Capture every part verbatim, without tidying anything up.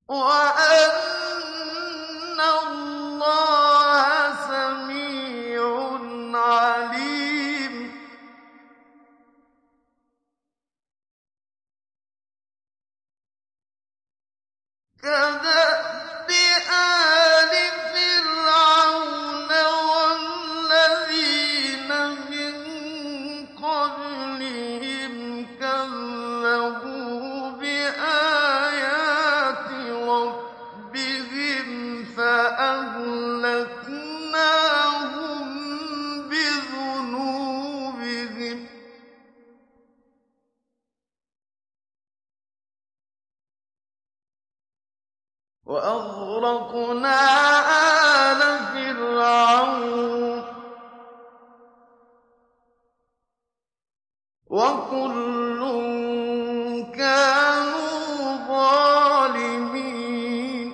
وَأَنَّ اللَّهَ سَمِيعٌ عَلِيمٌ كَدَأْبِ آلِ فِرْعَوْنَ وَالَّذِينَ مِن قَبْلِهِمْ كَذَّبُوا بِآيَاتِ رَبِّهِمْ فَأَهْلَكْنَاهُم بِذُنُوبِهِمْ وَأَغْرَقْنَا آلَ فِرْعَوْنَ ۚ وَكُلٌّ كَانُوا ظَالِمِينَ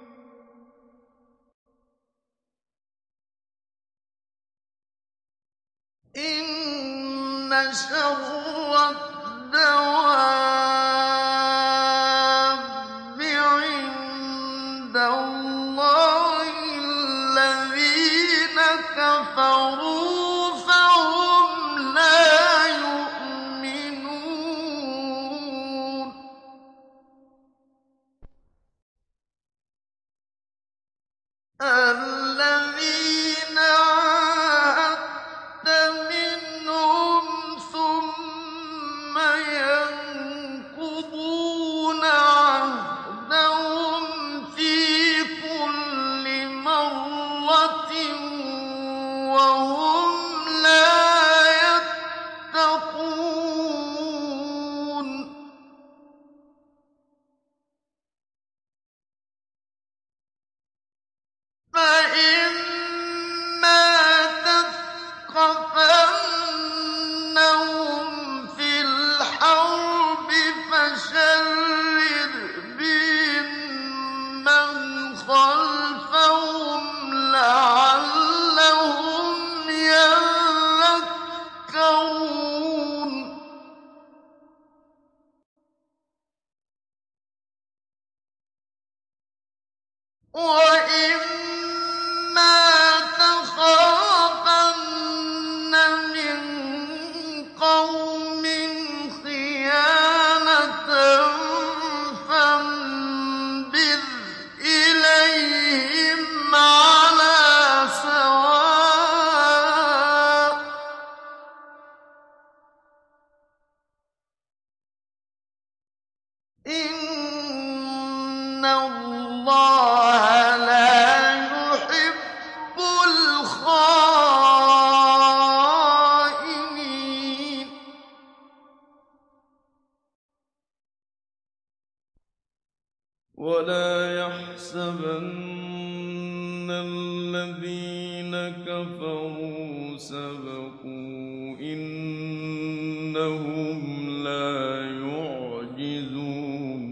إِنَّ شَرَّ الدَّوَابِّ عِندَ اللَّهِ الَّذِينَ كَفَرُوا فَهُمْ لَا يُؤْمِنُونَ الَّذِينَ عَاهَدتَّ مِنْهُمْ ثُمَّ يَنقُضُونَ عَهْدَهُمْ فِي كُلِّ مَرَّةٍ وَهُمْ لَا يَتَّقُونَ فَإِمَّا تَثْقَفَنَّهُمْ فِي الْحَرْبِ فَشَرِّدْ بِهِم مَّنْ خَلْفَهُمْ لَعَلَّهُمْ يَذَّكَّرُونَ وَإِمَّا تَخَافَنَّ مِن قَوْمٍ خِيَانَةً فَانبِذْ إِلَيْهِمْ عَلَىٰ سَوَاءٍ ۚ إِنَّ اللَّهَ لَا يُحِبُّ الْخَائِنِينَ وَلَا يَحْسَبَنَّ الَّذِينَ كَفَرُوا سَبَقُوا ۚ إِنَّهُمْ لَا يُعْجِزُونَ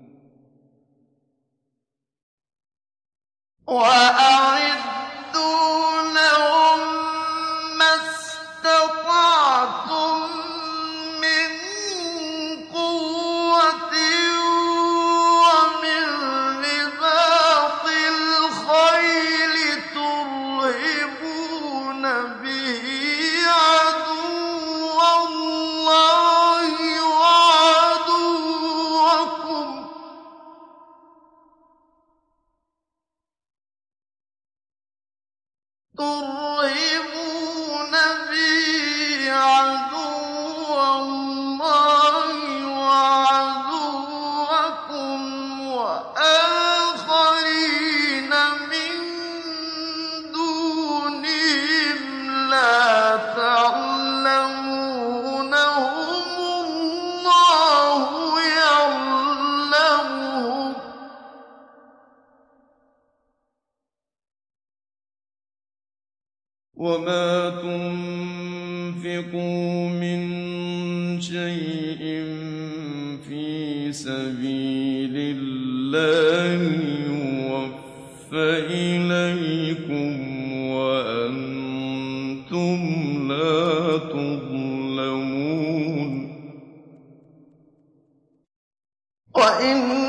وَأَعِدُّوا لَهُم مَّا اسْتَطَعْتُم مِّن قُوَّةٍ وَمِن رِّبَاطِ الْخَيْلِ تُرْهِبُونَ بِهِ عَدُوَّ اللَّهِ وَعَدُوَّكُمْ ۚ تُرْهِبُونَ بِهِ عَدُوَّ اللَّهِ وَعَدُوَّكُمْ وَآخَرِينَ مِن دُونِهِمْ لَا تَعْلَمُونَهُمُ اللَّهُ يَعْلَمُهُمْ ۚ وَمَا تُنفِقُوا مِن شَيْءٍ فِي سَبِيلِ اللَّهِ يُوَفَّ إِلَيْكُمْ وَأَنتُمْ لَا تُظْلَمُونَ وَإِنَّ